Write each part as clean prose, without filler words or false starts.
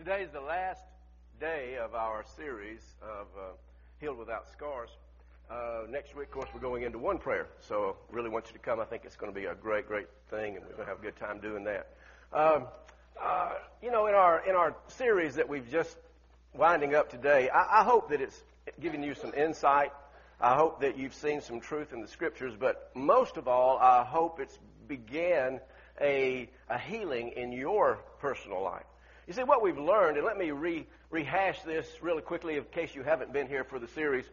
Today is the last day of our series of Healed Without Scars. Next week, of course, we're going into one prayer. So really want you to come. I think it's going to be a great, great thing, and we're going to have a good time doing that. In our series that we've just winding up today, I hope that it's giving you some insight. I hope that you've seen some truth in the Scriptures, but most of all, I hope it's began a healing in your personal life. You see, what we've learned, and let me rehash this really quickly in case you haven't been here for the series.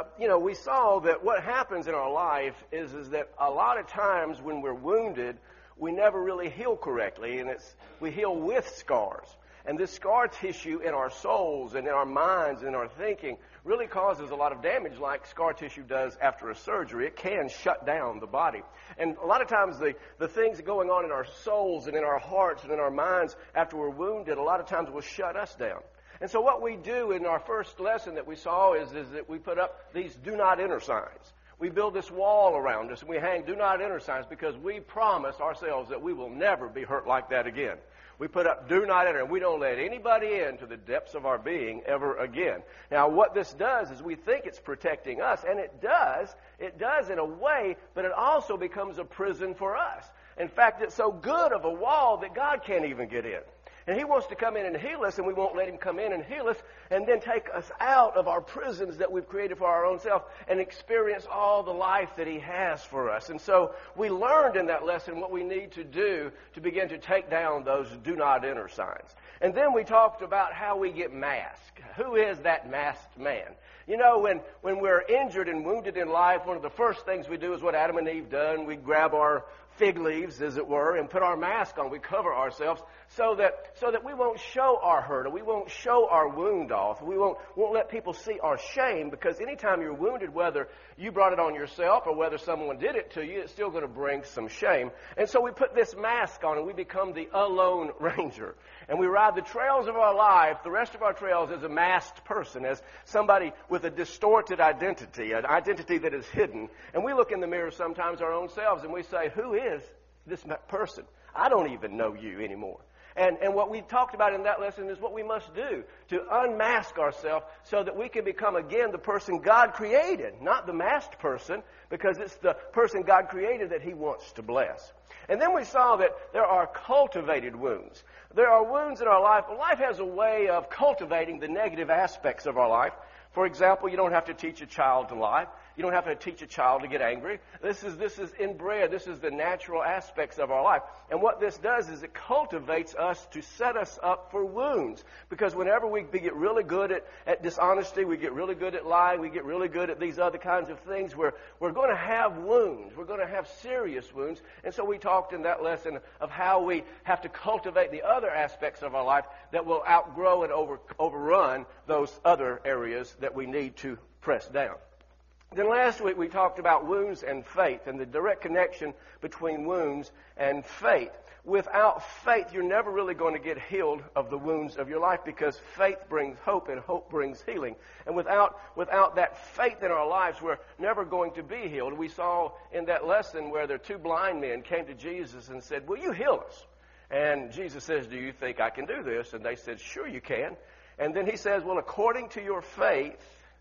We saw that what happens in our life is that a lot of times when we're wounded, we never really heal correctly, and we heal with scars. And this scar tissue in our souls and in our minds and in our thinking really causes a lot of damage like scar tissue does after a surgery. It can shut down the body. And a lot of times the things going on in our souls and in our hearts and in our minds after we're wounded, a lot of times will shut us down. And so what we do in our first lesson that we saw is that we put up these do not enter signs. We build this wall around us and we hang do not enter signs because we promise ourselves that we will never be hurt like that again. We put up do not enter, and we don't let anybody into the depths of our being ever again. Now, what this does is we think it's protecting us, and it does. It does in a way, but it also becomes a prison for us. In fact, it's so good of a wall that God can't even get in. And He wants to come in and heal us, and we won't let Him come in and heal us and then take us out of our prisons that we've created for our own self and experience all the life that He has for us. And so we learned in that lesson what we need to do to begin to take down those do not enter signs. And then we talked about how we get masked. Who is that masked man? You know, when we're injured and wounded in life, one of the first things we do is what Adam and Eve done. We grab our fig leaves, as it were, and put our mask on. We cover ourselves so that we won't show our hurt, or we won't show our wound off. We won't let people see our shame, because anytime you're wounded, whether you brought it on yourself or whether someone did it to you, it's still going to bring some shame. And so we put this mask on and we become the alone ranger. And we ride the trails of our life, the rest of our trails, as a masked person, as somebody with a distorted identity, an identity that is hidden. And we look in the mirror sometimes our own selves and we say, who is this person? I don't even know you anymore. And what we talked about in that lesson is what we must do to unmask ourselves so that we can become again the person God created, not the masked person, because it's the person God created that He wants to bless. And then we saw that there are cultivated wounds. There are wounds in our life. Life has a way of cultivating the negative aspects of our life. For example, you don't have to teach a child to lie. You don't have to teach a child to get angry. This is inbred. This is the natural aspects of our life. And what this does is it cultivates us to set us up for wounds. Because whenever we get really good at dishonesty, we get really good at lying, we get really good at these other kinds of things, we're going to have wounds. We're going to have serious wounds. And so we talked in that lesson of how we have to cultivate the other aspects of our life that will outgrow and overrun those other areas that we need to press down. Then last week we talked about wounds and faith and the direct connection between wounds and faith. Without faith, you're never really going to get healed of the wounds of your life, because faith brings hope and hope brings healing. And without that faith in our lives, we're never going to be healed. We saw in that lesson where the two blind men came to Jesus and said, will you heal us? And Jesus says, do you think I can do this? And they said, sure you can. And then He says, well, according to your faith,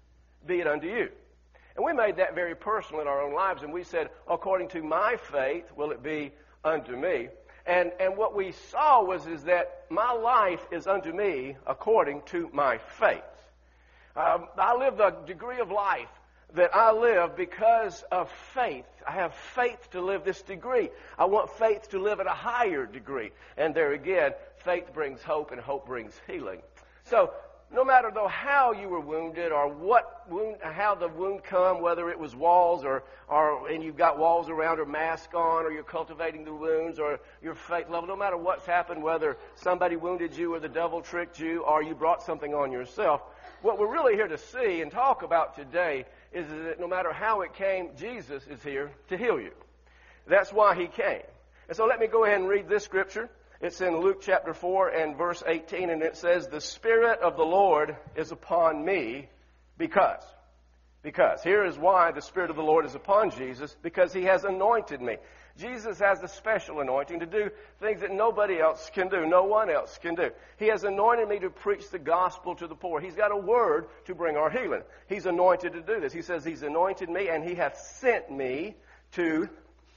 be it unto you. And we made that very personal in our own lives, and we said, according to my faith, will it be unto me? And what we saw was that my life is unto me according to my faith. I live the degree of life that I live because of faith. I have faith to live this degree. I want faith to live at a higher degree. And there again, faith brings hope and hope brings healing. So, no matter though how you were wounded or how the wound come, whether it was walls and you've got walls around or mask on, or you're cultivating the wounds, or your faith level, no matter what's happened, whether somebody wounded you or the devil tricked you or you brought something on yourself, what we're really here to see and talk about today is that no matter how it came, Jesus is here to heal you. That's why He came. And so let me go ahead and read this scripture. It's in Luke chapter 4 and verse 18, and it says, the Spirit of the Lord is upon me because. Because here is why the Spirit of the Lord is upon Jesus, because He has anointed me. Jesus has a special anointing to do things that nobody else can do, no one else can do. He has anointed me to preach the gospel to the poor. He's got a word to bring our healing. He's anointed to do this. He says He's anointed me and He hath sent me to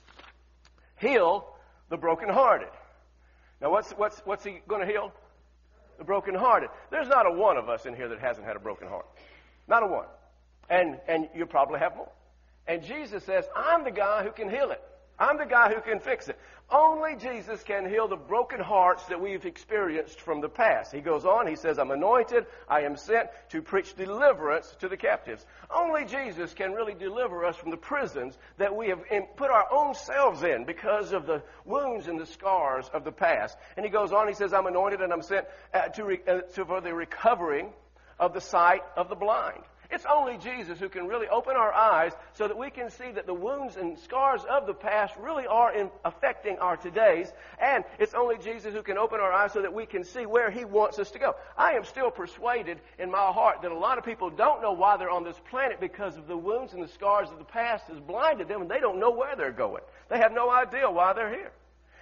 heal the brokenhearted. Now what's He going to heal? The brokenhearted. There's not a one of us in here that hasn't had a broken heart. Not a one. And you probably have more. And Jesus says, I'm the guy who can heal it. I'm the guy who can fix it. Only Jesus can heal the broken hearts that we've experienced from the past. He goes on, He says, I'm anointed, I am sent to preach deliverance to the captives. Only Jesus can really deliver us from the prisons that we have put our own selves in because of the wounds and the scars of the past. And He goes on, He says, I'm anointed and I'm sent for the recovering of the sight of the blind. It's only Jesus who can really open our eyes so that we can see that the wounds and scars of the past really are affecting our todays. And it's only Jesus who can open our eyes so that we can see where He wants us to go. I am still persuaded in my heart that a lot of people don't know why they're on this planet because of the wounds and the scars of the past has blinded them and they don't know where they're going. They have no idea why they're here.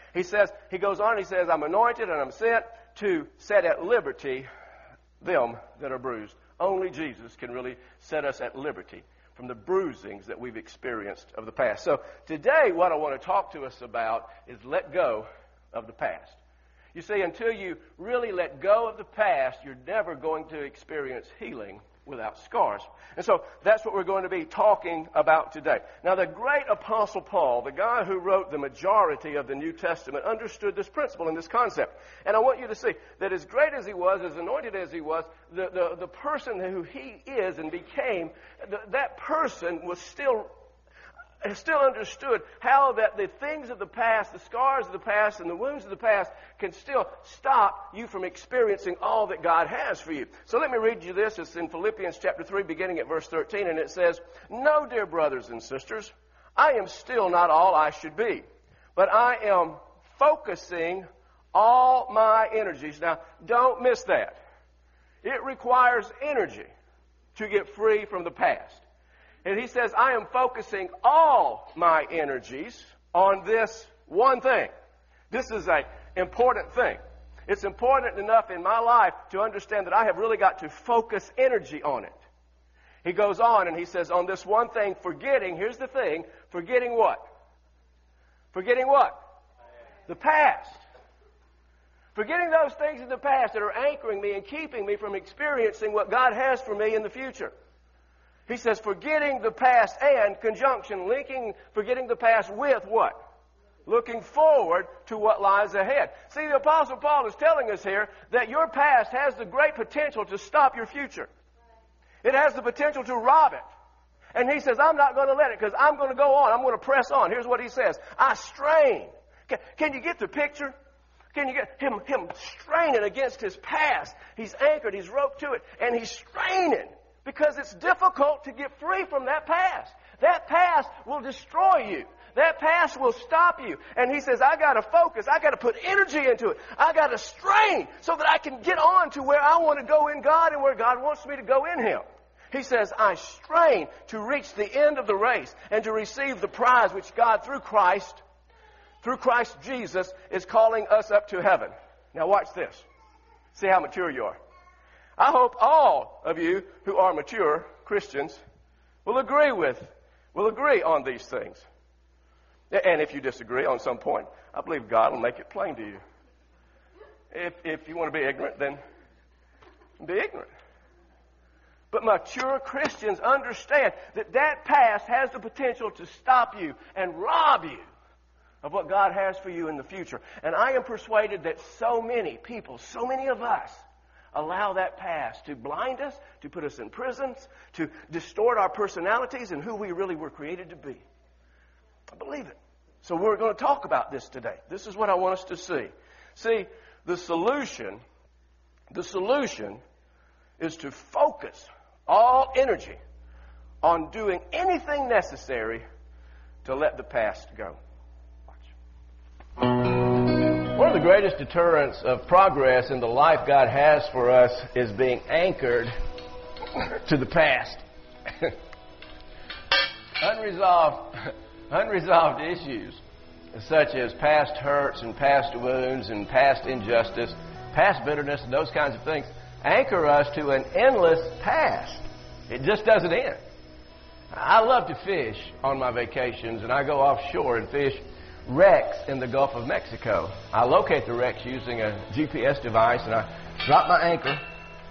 He goes on and He says, I'm anointed and I'm sent to set at liberty them that are bruised. Only Jesus can really set us at liberty from the bruisings that we've experienced of the past. So today what I want to talk to us about is let go of the past. You see, until you really let go of the past, you're never going to experience healing without scars. And so that's what we're going to be talking about today. Now, the great Apostle Paul, the guy who wrote the majority of the New Testament, understood this principle and this concept. And I want you to see that as great as he was, as anointed as he was, the person who he is and became, that person was still understood how that the things of the past, the scars of the past, and the wounds of the past can still stop you from experiencing all that God has for you. So let me read you this. It's in Philippians chapter 3, beginning at verse 13, and it says, No, dear brothers and sisters, I am still not all I should be, but I am focusing all my energies. Now, don't miss that. It requires energy to get free from the past. And he says, I am focusing all my energies on this one thing. This is an important thing. It's important enough in my life to understand that I have really got to focus energy on it. He goes on and he says, on this one thing, forgetting, here's the thing, forgetting what? Forgetting what? The past. Forgetting those things in the past that are anchoring me and keeping me from experiencing what God has for me in the future. He says, forgetting the past and conjunction, forgetting the past with what? Looking forward to what lies ahead. See, the Apostle Paul is telling us here that your past has the great potential to stop your future. It has the potential to rob it. And he says, I'm not going to let it because I'm going to go on. I'm going to press on. Here's what he says. I strain. Can you get the picture? Can you get him straining against his past? He's anchored. He's roped to it. And he's straining. Because it's difficult to get free from that past. That past will destroy you. That past will stop you. And he says, I got to focus. I got to put energy into it. I got to strain so that I can get on to where I want to go in God and where God wants me to go in Him. He says, I strain to reach the end of the race and to receive the prize which God through Christ Jesus is calling us up to heaven. Now watch this. See how mature you are. I hope all of you who are mature Christians will agree on these things. And if you disagree on some point, I believe God will make it plain to you. If you want to be ignorant, then be ignorant. But mature Christians understand that past has the potential to stop you and rob you of what God has for you in the future. And I am persuaded that so many people, so many of us, allow that past to blind us, to put us in prisons, to distort our personalities and who we really were created to be. I believe it. So we're going to talk about this today. This is what I want us to see. See, the solution is to focus all energy on doing anything necessary to let the past go. One of the greatest deterrents of progress in the life God has for us is being anchored to the past. unresolved issues such as past hurts and past wounds and past injustice, past bitterness, and those kinds of things anchor us to an endless past. It just doesn't end. I love to fish on my vacations, and I go offshore and fish wrecks in the Gulf of Mexico. I locate the wrecks using a GPS device, and I drop my anchor,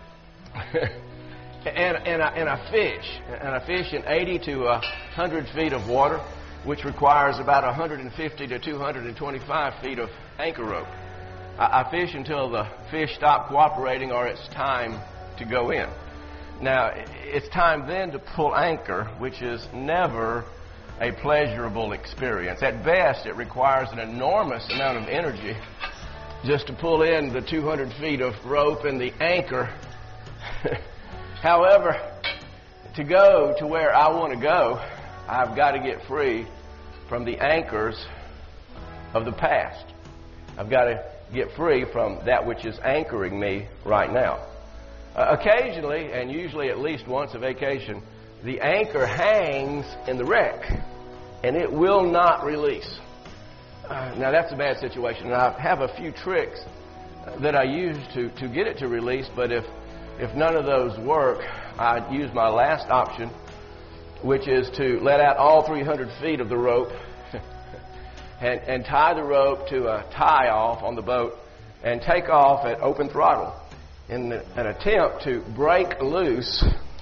and I fish. And I fish in 80 to 100 feet of water, which requires about 150 to 225 feet of anchor rope. I fish until the fish stop cooperating or it's time to go in. Now, it's time then to pull anchor, which is never a pleasurable experience. At best, it requires an enormous amount of energy just to pull in the 200 feet of rope and the anchor. However, to go to where I want to go, I've got to get free from the anchors of the past. I've got to get free from that which is anchoring me right now. Occasionally, and usually at least once a vacation, the anchor hangs in the wreck, and it will not release. Now, that's a bad situation, and I have a few tricks that I use to get it to release, but if none of those work, I use my last option, which is to let out all 300 feet of the rope and tie the rope to a tie-off on the boat and take off at open throttle in an attempt to break loose.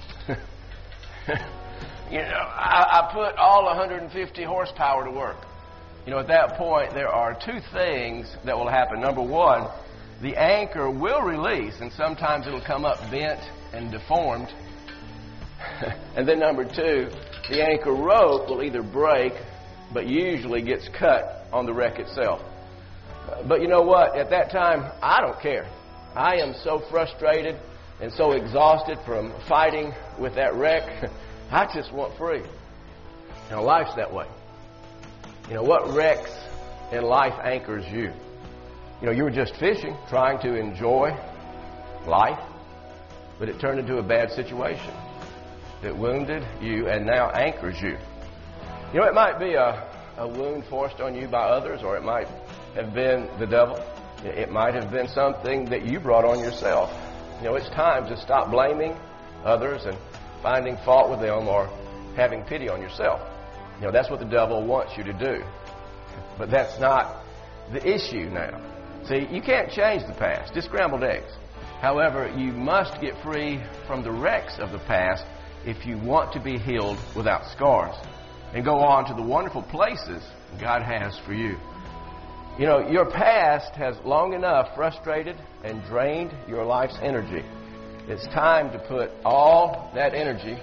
I put all 150 horsepower to work. At that point, there are two things that will happen. Number one, the anchor will release, and sometimes it'll come up bent and deformed. And then number two, the anchor rope will either break, but usually gets cut on the wreck itself. But you know what? At that time, I don't care. I am so frustrated and so exhausted from fighting with that wreck. I just want free. Life's that way. What wrecks in life anchors you? You were just fishing, trying to enjoy life, but it turned into a bad situation that wounded you and now anchors you. It might be a wound forced on you by others, or it might have been the devil. It might have been something that you brought on yourself. It's time to stop blaming others and finding fault with them or having pity on yourself. That's what the devil wants you to do. But that's not the issue now. See, you can't change the past. It's scrambled eggs. However, you must get free from the wrecks of the past if you want to be healed without scars and go on to the wonderful places God has for you. Your past has long enough frustrated and drained your life's energy. It's time to put all that energy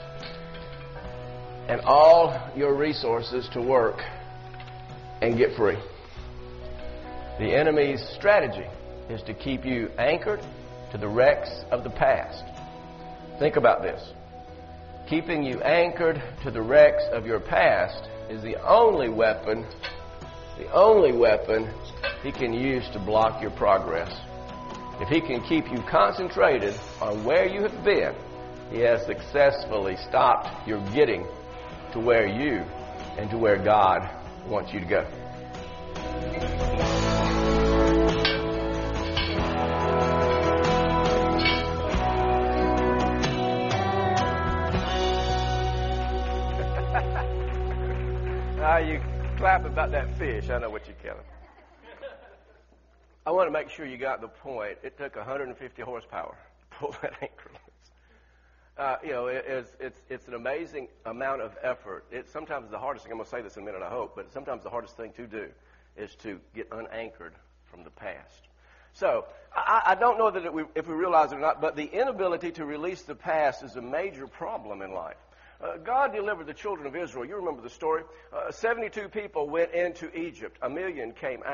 and all your resources to work and get free. The enemy's strategy is to keep you anchored to the wrecks of the past. Think about this. Keeping you anchored to the wrecks of your past is the only weapon he can use to block your progress. If he can keep you concentrated on where you have been, he has successfully stopped your getting to where you and to where God wants you to go. You clap about that fish. I know what you're killing. I want to make sure you got the point. It took 150 horsepower to pull that anchor loose. It's an amazing amount of effort. It's sometimes the hardest thing. I'm going to say this in a minute, I hope, but sometimes the hardest thing to do is to get unanchored from the past. So I don't know that if we realize it or not, but the inability to release the past is a major problem in life. God delivered the children of Israel. You remember the story. 72 people went into Egypt. 1 million came out.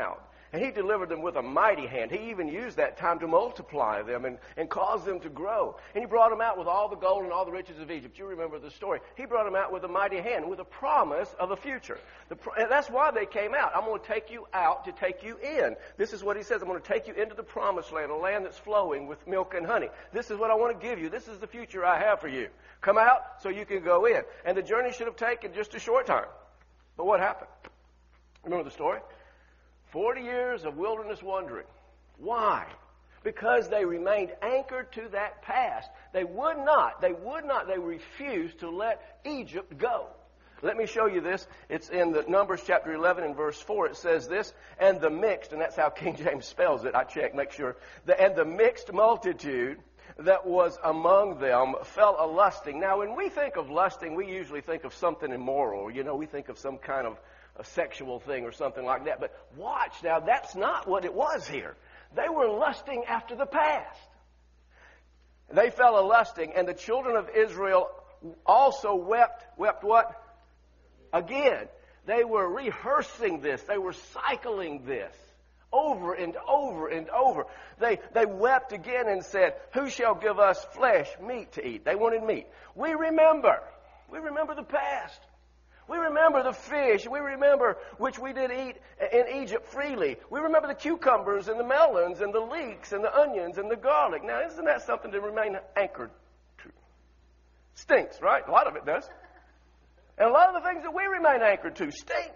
And he delivered them with a mighty hand. He even used that time to multiply them and cause them to grow. And he brought them out with all the gold and all the riches of Egypt. You remember the story. He brought them out with a mighty hand, with a promise of a future. And that's why they came out. I'm going to take you out to take you in. This is what he says. I'm going to take you into the promised land, a land that's flowing with milk and honey. This is what I want to give you. This is the future I have for you. Come out so you can go in. And the journey should have taken just a short time. But what happened? Remember the story? 40 years of wilderness wandering. Why? Because they remained anchored to that past. They refused to let Egypt go. Let me show you this. It's in the Numbers chapter 11 and verse 4. It says this, and the mixed, and that's how King James spells it. I checked, make sure. And the mixed multitude that was among them fell a-lusting. Now, when we think of lusting, we usually think of something immoral. You know, we think of some kind of a sexual thing or something like that. But watch now, that's not what it was here. They were lusting after the past. They fell a-lusting, and the children of Israel also wept. Wept what? Again. They were rehearsing this. They were cycling this over and over and over. They wept again and said, who shall give us flesh, meat to eat? They wanted meat. We remember the past. We remember the fish. We remember which we did eat in Egypt freely. We remember the cucumbers and the melons and the leeks and the onions and the garlic. Now, isn't that something to remain anchored to? Stinks, right? A lot of it does. And a lot of the things that we remain anchored to stink.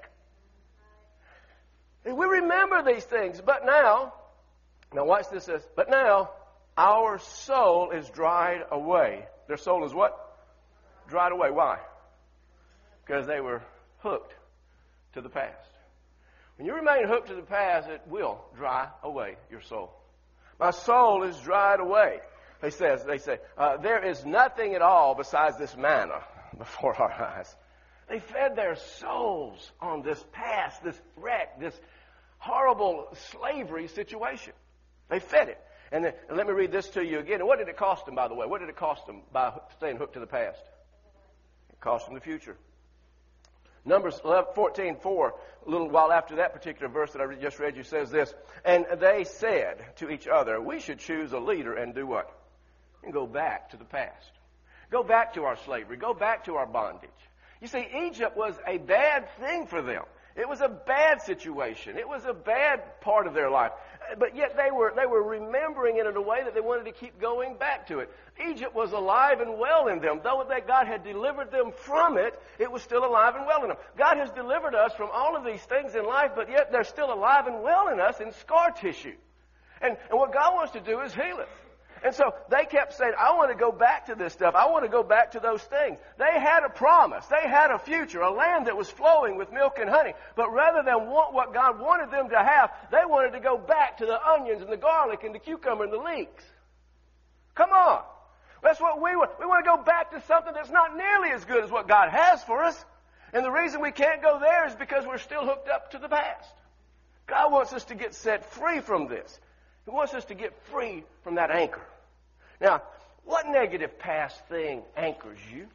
And we remember these things. But now watch this. But now, our soul is dried away. Their soul is what? Dried away. Why? Because they were hooked to the past. When you remain hooked to the past, it will dry away your soul. My soul is dried away. They say, there is nothing at all besides this manna before our eyes. They fed their souls on this past, this wreck, this horrible slavery situation. They fed it. And let me read this to you again. And what did it cost them, by the way? What did it cost them by staying hooked to the past? It cost them the future. Numbers 14:4, a little while after that particular verse that I just read you, says this, and they said to each other, we should choose a leader and do what? And go back to the past. Go back to our slavery. Go back to our bondage. You see, Egypt was a bad thing for them. It was a bad situation. It was a bad part of their life. But yet they were remembering it in a way that they wanted to keep going back to it. Egypt was alive and well in them. Though that God had delivered them from it, it was still alive and well in them. God has delivered us from all of these things in life, but yet they're still alive and well in us in scar tissue. And what God wants to do is heal it. And so they kept saying, I want to go back to this stuff. I want to go back to those things. They had a promise. They had a future, a land that was flowing with milk and honey. But rather than want what God wanted them to have, they wanted to go back to the onions and the garlic and the cucumber and the leeks. Come on. That's what we want. We want to go back to something that's not nearly as good as what God has for us. And the reason we can't go there is because we're still hooked up to the past. God wants us to get set free from this. He wants us to get free from that anchor. Now, what negative past thing anchors you?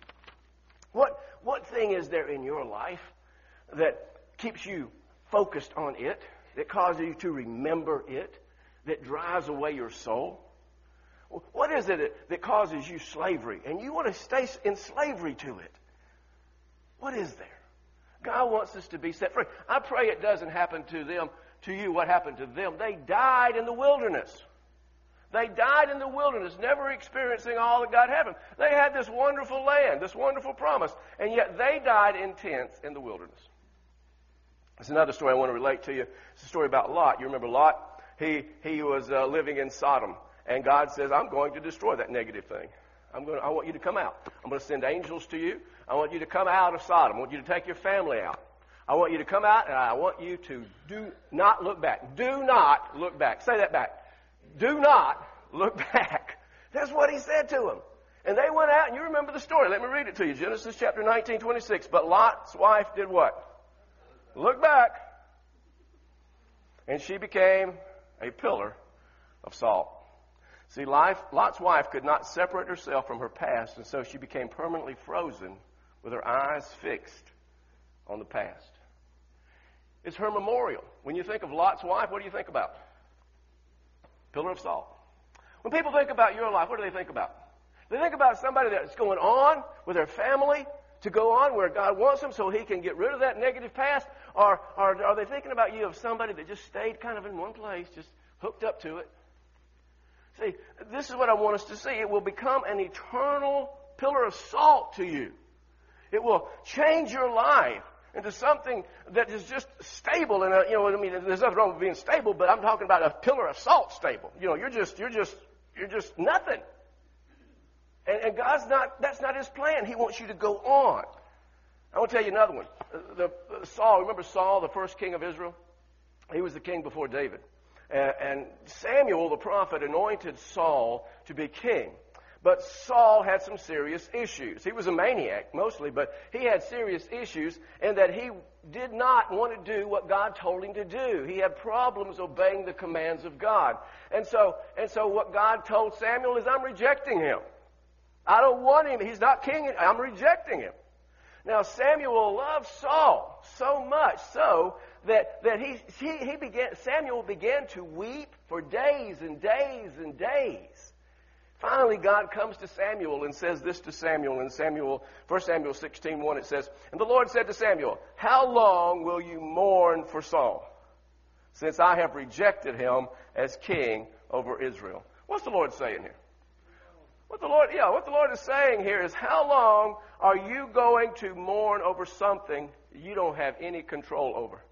What thing is there in your life that keeps you focused on it, that causes you to remember it, that drives away your soul? What is it that causes you slavery, and you want to stay in slavery to it? What is there? God wants us to be set free. I pray it doesn't happen to you what happened to them. They died in the wilderness. They died in the wilderness, never experiencing all that God had for them. They had this wonderful land, this wonderful promise, and yet they died in tents in the wilderness. There's another story I want to relate to you. It's a story about Lot. You remember Lot? He was living in Sodom, and God says, I'm going to destroy that negative thing. I want you to come out. I'm going to send angels to you. I want you to come out of Sodom. I want you to take your family out. I want you to come out, and I want you to do not look back. Do not look back. Say that back. Do not look back. That's what he said to them. And they went out, and you remember the story. Let me read it to you. Genesis chapter 19:26. But Lot's wife did what? Look back. And she became a pillar of salt. See, Lot's wife could not separate herself from her past, and so she became permanently frozen with her eyes fixed on the past. It's her memorial. When you think of Lot's wife, what do you think about? Pillar of salt. When people think about your life, what do they think about? They think about somebody that's going on with their family to go on where God wants them so He can get rid of that negative past? Or are they thinking about you of somebody that just stayed kind of in one place, just hooked up to it? See, this is what I want us to see. It will become an eternal pillar of salt to you. It will change your life into something that is just stable. And you know what I mean? There's nothing wrong with being stable, but I'm talking about a pillar of salt stable. You know, you're just nothing. And God's not. That's not His plan. He wants you to go on. I want to tell you another one. Saul. Remember Saul, the first king of Israel? He was the king before David. And Samuel, the prophet, anointed Saul to be king. But Saul had some serious issues. He was a maniac, mostly, but he had serious issues in that he did not want to do what God told him to do. He had problems obeying the commands of God. And so what God told Samuel is, I'm rejecting him. I don't want him. He's not king. I'm rejecting him. Now, Samuel loved Saul so much so that Samuel began to weep for days and days and days. Finally, God comes to Samuel and says this to Samuel. In 1 Samuel 16:1, it says, And the Lord said to Samuel, How long will you mourn for Saul, since I have rejected him as king over Israel? What's the Lord saying here? What the Lord is saying here is, how long are you going to mourn over something you don't have any control over?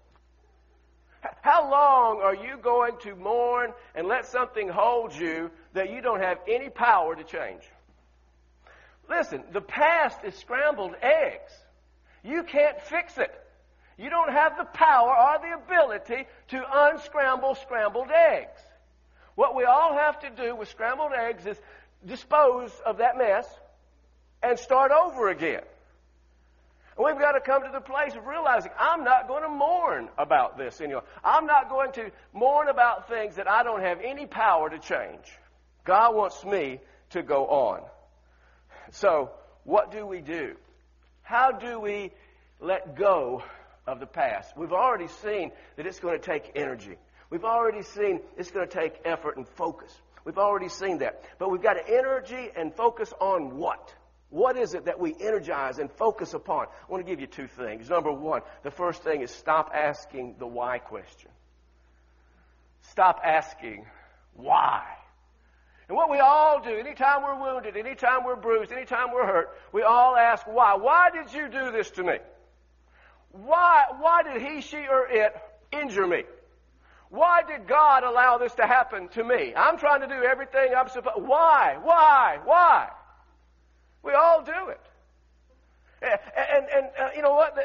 How long are you going to mourn and let something hold you that you don't have any power to change? Listen, the past is scrambled eggs. You can't fix it. You don't have the power or the ability to unscramble scrambled eggs. What we all have to do with scrambled eggs is dispose of that mess and start over again. We've got to come to the place of realizing I'm not going to mourn about this anymore. I'm not going to mourn about things that I don't have any power to change. God wants me to go on. So, what do we do? How do we let go of the past? We've already seen that it's going to take energy. We've already seen it's going to take effort and focus. We've already seen that. But we've got to energy and focus on what? What is it that we energize and focus upon? I want to give you two things. Number one, the first thing is stop asking the why question. Stop asking why. And what we all do, anytime we're wounded, anytime we're bruised, anytime we're hurt, we all ask why. Why did you do this to me? Why did he, she, or it injure me? Why did God allow this to happen to me? I'm trying to do everything I'm supposed to. Why? We all do it. And you know what?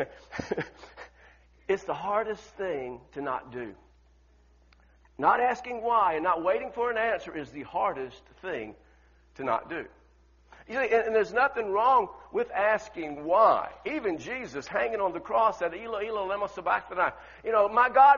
It's the hardest thing to not do. Not asking why and not waiting for an answer is the hardest thing to not do. You see, and there's nothing wrong with asking why. Even Jesus hanging on the cross said, Eloi, Eloi, lema sabachthani. You know, my God,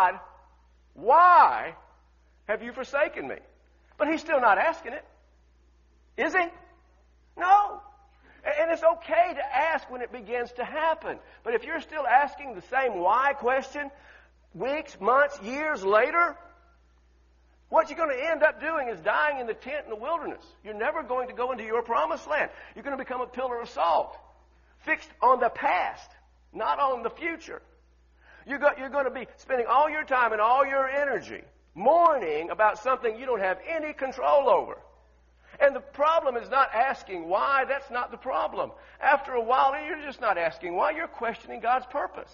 why have you forsaken me? But he's still not asking it. Is he? No. And it's okay to ask when it begins to happen. But if you're still asking the same why question weeks, months, years later, what you're going to end up doing is dying in the tent in the wilderness. You're never going to go into your promised land. You're going to become a pillar of salt, fixed on the past, not on the future. You're going to be spending all your time and all your energy mourning about something you don't have any control over. And the problem is not asking why. That's not the problem. After a while, you're just not asking why. You're questioning God's purpose.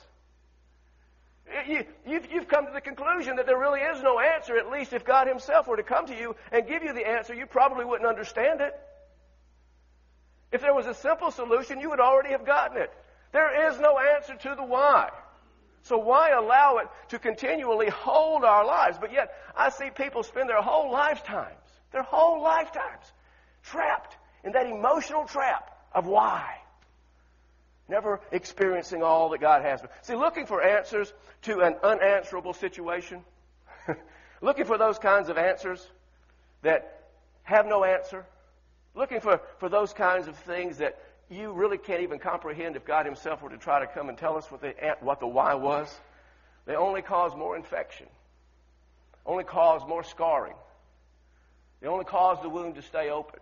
You've come to the conclusion that there really is no answer. At least if God himself were to come to you and give you the answer, you probably wouldn't understand it. If there was a simple solution, you would already have gotten it. There is no answer to the why. So why allow it to continually hold our lives? But yet, I see people spend their whole lifetimes trapped in that emotional trap of why. Never experiencing all that God has. See, looking for answers to an unanswerable situation, looking for those kinds of answers that have no answer, looking for those kinds of things that you really can't even comprehend if God himself were to try to come and tell us what the why was. They only cause more infection, only cause more scarring. They only cause the wound to stay open.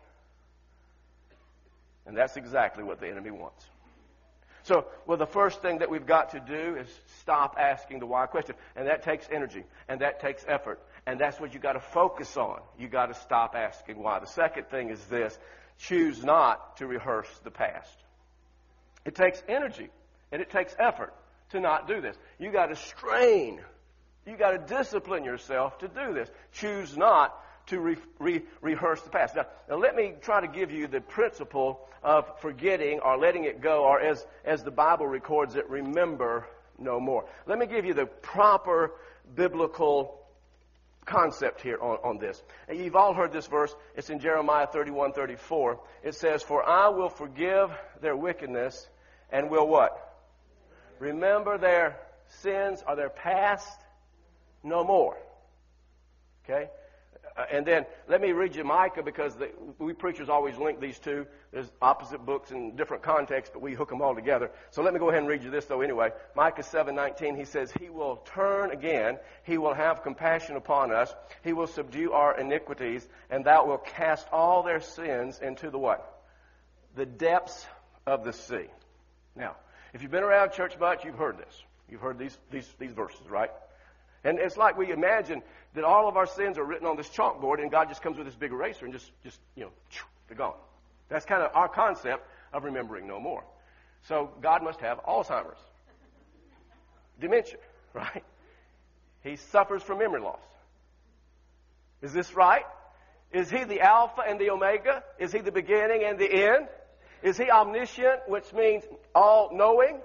And that's exactly what the enemy wants. So, well, the first thing that we've got to do is stop asking the why question. And that takes energy, and that takes effort. And that's what you've got to focus on. You've got to stop asking why. The second thing is this: choose not to rehearse the past. It takes energy, and it takes effort to not do this. You've got to strain. You've got to discipline yourself to do this. Choose not to rehearse the past. Now, let me try to give you the principle of forgetting or letting it go, or as the Bible records it, remember no more. Let me give you the proper biblical concept here on this. And you've all heard this verse. It's in Jeremiah 31:34. It says, "For I will forgive their wickedness and will" what? "Remember their sins or their past no more." Okay? And then let me read you Micah, because we preachers always link these two. There's opposite books in different contexts, but we hook them all together. So let me go ahead and read you this, though, anyway. Micah 7:19, he says, "He will turn again. He will have compassion upon us. He will subdue our iniquities, and thou wilt cast all their sins into the" what? "The depths of the sea." Now, if you've been around church much, you've heard this. You've heard these verses, right? And it's like we imagine that all of our sins are written on this chalkboard, and God just comes with this big eraser and just they're gone. That's kind of our concept of remembering no more. So God must have Alzheimer's, dementia, right? He suffers from memory loss. Is this right? Is he the Alpha and the Omega? Is he the beginning and the end? Is he omniscient, which means all-knowing?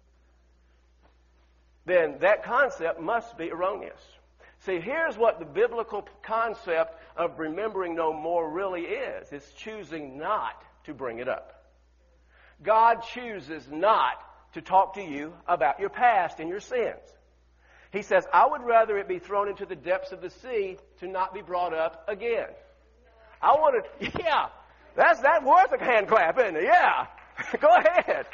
Then that concept must be erroneous. See, here's what the biblical concept of remembering no more really is. It's choosing not to bring it up. God chooses not to talk to you about your past and your sins. He says, "I would rather it be thrown into the depths of the sea to not be brought up again." I want to, yeah, that's worth a hand clap, isn't it? Yeah, go ahead.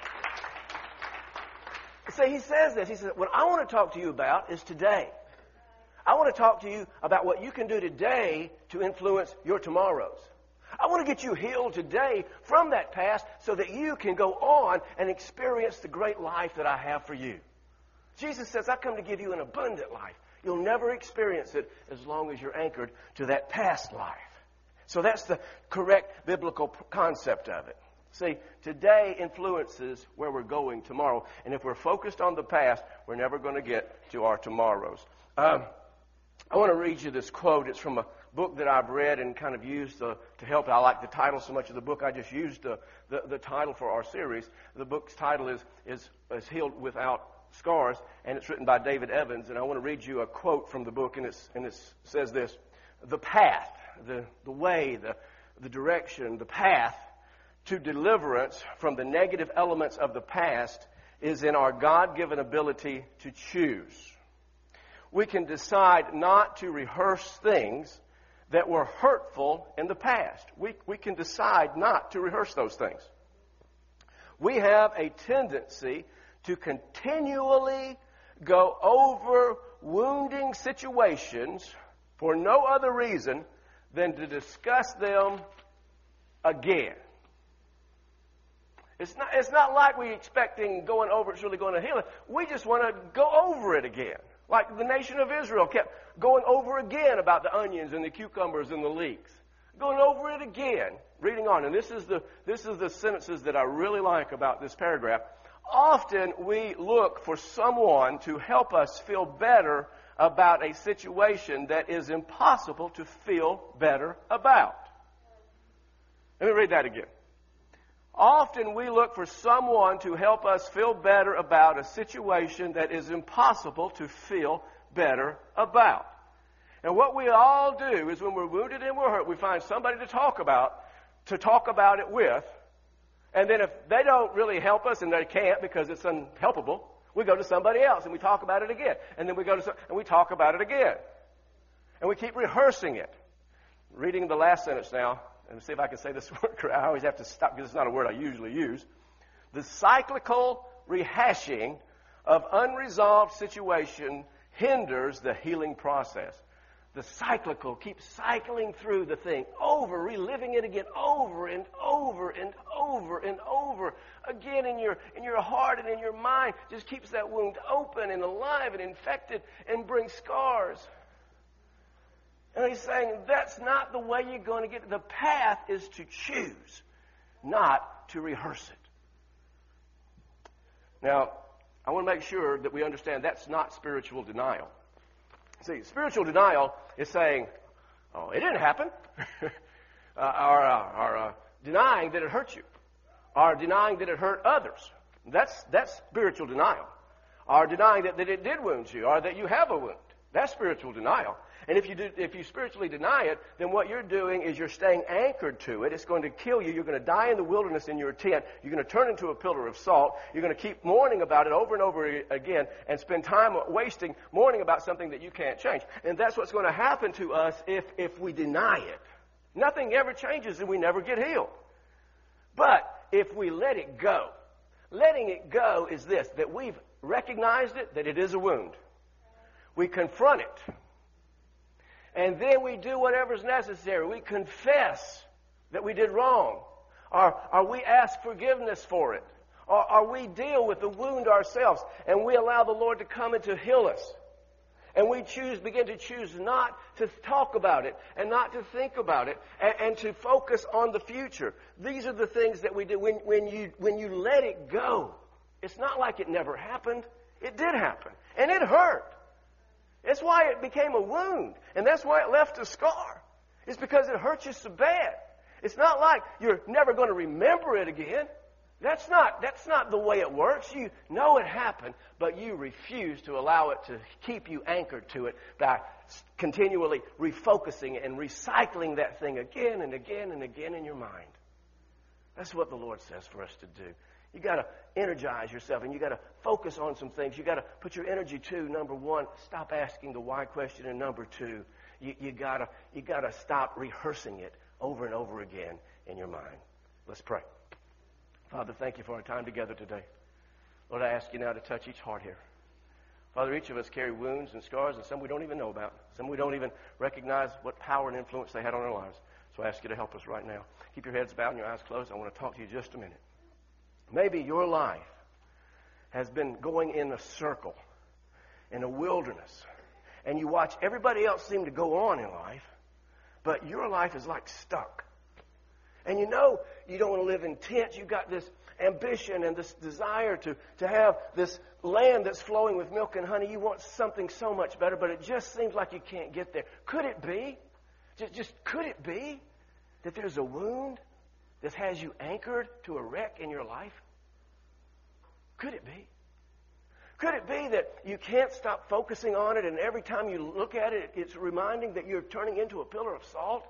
See, he says this. He says, what I want to talk to you about is today. I want to talk to you about what you can do today to influence your tomorrows. I want to get you healed today from that past so that you can go on and experience the great life that I have for you. Jesus says, "I come to give you an abundant life." You'll never experience it as long as you're anchored to that past life. So that's the correct biblical concept of it. See, today influences where we're going tomorrow. And if we're focused on the past, we're never going to get to our tomorrows. I want to read you this quote. It's from a book that I've read and kind of used to help. I like the title so much of the book, I just used the title for our series. The book's title is Healed Without Scars, and it's written by David Evans. And I want to read you a quote from the book, and it says this: "The path, the way, the direction, the path to deliverance from the negative elements of the past is in our God-given ability to choose. We can decide not to rehearse things that were hurtful in the past. We can decide not to rehearse those things. We have a tendency to continually go over wounding situations for no other reason than to discuss them again. It's not like we're expecting going over it's really going to heal it. We just want to go over it again. Like the nation of Israel kept going over again about the onions and the cucumbers and the leeks. Going over it again. Reading on. And this is the sentences that I really like about this paragraph. Often we look for someone to help us feel better about a situation that is impossible to feel better about. Let me read that again. Often we look for someone to help us feel better about a situation that is impossible to feel better about. And what we all do is when we're wounded and we're hurt, we find somebody to talk about it with. And then if they don't really help us, and they can't because it's unhelpable, we go to somebody else and we talk about it again. And then we go to and we talk about it again. And we keep rehearsing it. Reading the last sentence now. And see if I can say this word correct. I always have to stop because it's not a word I usually use. The cyclical rehashing of unresolved situation hinders the healing process. The cyclical keeps cycling through the thing, over, reliving it again, over and over and over and over again in your heart and in your mind. Just keeps that wound open and alive and infected and brings scars. And he's saying that's not the way you're going to get. The path is to choose, not to rehearse it. Now, I want to make sure that we understand that's not spiritual denial. See, spiritual denial is saying, oh, it didn't happen, or denying that it hurt you, or denying that it hurt others. That's spiritual denial. Or denying that it did wound you, or that you have a wound. That's spiritual denial. And if you spiritually deny it, then what you're doing is you're staying anchored to it. It's going to kill you. You're going to die in the wilderness in your tent. You're going to turn into a pillar of salt. You're going to keep mourning about it over and over again and spend time wasting mourning about something that you can't change. And that's what's going to happen to us if we deny it. Nothing ever changes and we never get healed. But if we let it go, letting it go is this, that we've recognized it, that it is a wound. We confront it. And then we do whatever's necessary. We confess that we did wrong. Or we ask forgiveness for it. Or we deal with the wound ourselves. And we allow the Lord to come and to heal us. And we begin to choose not to talk about it and not to think about it and to focus on the future. These are the things that we do. When you let it go, it's not like it never happened. It did happen. And it hurt. That's why it became a wound. And that's why it left a scar. It's because it hurt you so bad. It's not like you're never going to remember it again. That's not the way it works. You know it happened, but you refuse to allow it to keep you anchored to it by continually refocusing and recycling that thing again and again and again in your mind. That's what the Lord says for us to do. You got to energize yourself, and you got to focus on some things. You got to put your energy to, number one, stop asking the why question, and number two, you got to stop rehearsing it over and over again in your mind. Let's pray. Father, thank you for our time together today. Lord, I ask you now to touch each heart here. Father, each of us carry wounds and scars, and some we don't even know about. Some we don't even recognize what power and influence they had on our lives. So I ask you to help us right now. Keep your heads bowed and your eyes closed. I want to talk to you just a minute. Maybe your life has been going in a circle, in a wilderness, and you watch everybody else seem to go on in life, but your life is like stuck. And you know you don't want to live in tents. You've got this ambition and this desire to have this land that's flowing with milk and honey. You want something so much better, but it just seems like you can't get there. Could it be? Could it be that there's a wound that has you anchored to a wreck in your life? Could it be? Could it be that you can't stop focusing on it, and every time you look at it, it's reminding that you're turning into a pillar of salt?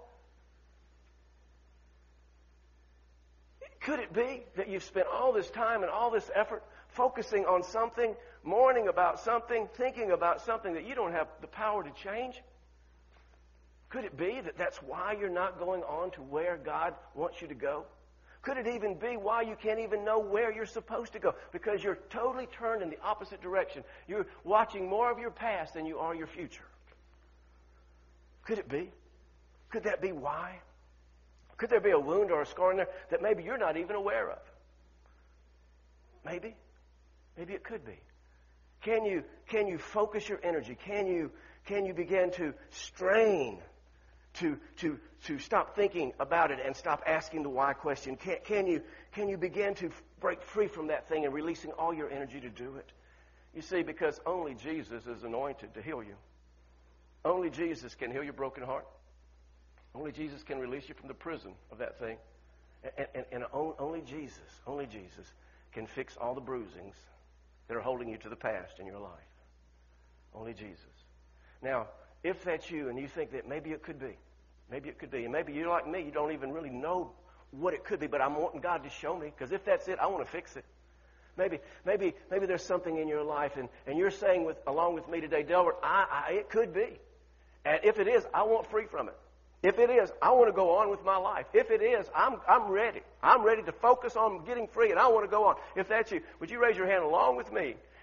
Could it be that you've spent all this time and all this effort focusing on something, mourning about something, thinking about something that you don't have the power to change? Could it be that that's why you're not going on to where God wants you to go? Could it even be why you can't even know where you're supposed to go? Because you're totally turned in the opposite direction. You're watching more of your past than you are your future. Could it be? Could that be why? Could there be a wound or a scar in there that maybe you're not even aware of? Maybe. Maybe it could be. Can you focus your energy? Can you begin to strain to stop thinking about it and stop asking the why question? Can you begin to break free from that thing and releasing all your energy to do it? You see, because only Jesus is anointed to heal you. Only Jesus can heal your broken heart. Only Jesus can release you from the prison of that thing. And only Jesus can fix all the bruisings that are holding you to the past in your life. Only Jesus. Now, if that's you and you think that maybe it could be, and maybe you're like me, you don't even really know what it could be, but I'm wanting God to show me, because if that's it, I want to fix it. Maybe there's something in your life, and you're saying along with me today, Delbert, it could be. And if it is, I want free from it. If it is, I want to go on with my life. If it is, I'm ready. I'm ready to focus on getting free, and I want to go on. If that's you, would you raise your hand along with me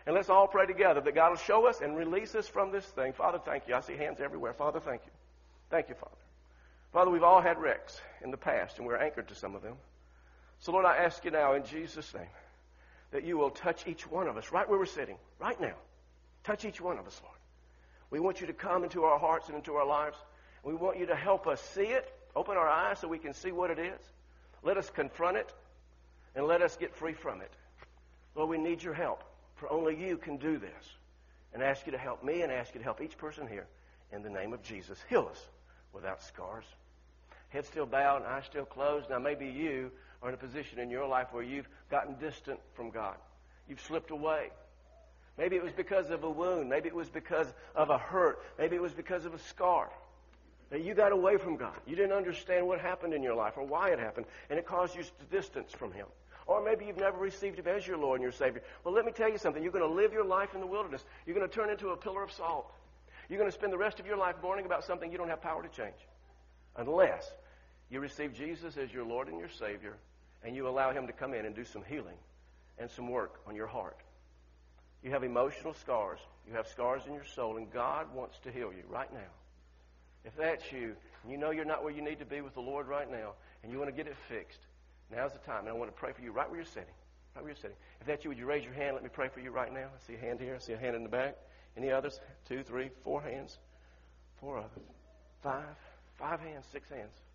And let's all pray together that God will show us and release us from this thing. Father, thank you. I see hands everywhere. Father, thank you. Thank you, Father. Father, we've all had wrecks in the past, and we're anchored to some of them. So, Lord, I ask you now in Jesus' name that you will touch each one of us right where we're sitting, right now. Touch each one of us, Lord. We want you to come into our hearts and into our lives. We want you to help us see it, open our eyes so we can see what it is. Let us confront it, and let us get free from it. Lord, we need your help, for only you can do this. And I ask you to help me and ask you to help each person here in the name of Jesus. Heal us without scars. Head still bowed and eyes still closed. Now maybe you are in a position in your life where you've gotten distant from God. You've slipped away. Maybe it was because of a wound. Maybe it was because of a hurt. Maybe it was because of a scar. That you got away from God. You didn't understand what happened in your life or why it happened, and it caused you to distance from Him. Or maybe you've never received Him as your Lord and your Savior. Well, let me tell you something. You're going to live your life in the wilderness. You're going to turn into a pillar of salt. You're going to spend the rest of your life mourning about something you don't have power to change. Unless you receive Jesus as your Lord and your Savior, and you allow Him to come in and do some healing and some work on your heart. You have emotional scars. You have scars in your soul, and God wants to heal you right now. If that's you, and you know you're not where you need to be with the Lord right now, and you want to get it fixed, now's the time. And I want to pray for you right where you're sitting. Right where you're sitting. If that's you, would you raise your hand? Let me pray for you right now. I see a hand here. I see a hand in the back. Any others? 2, 3, 4 hands. 4 others. 5 hands, 6 hands.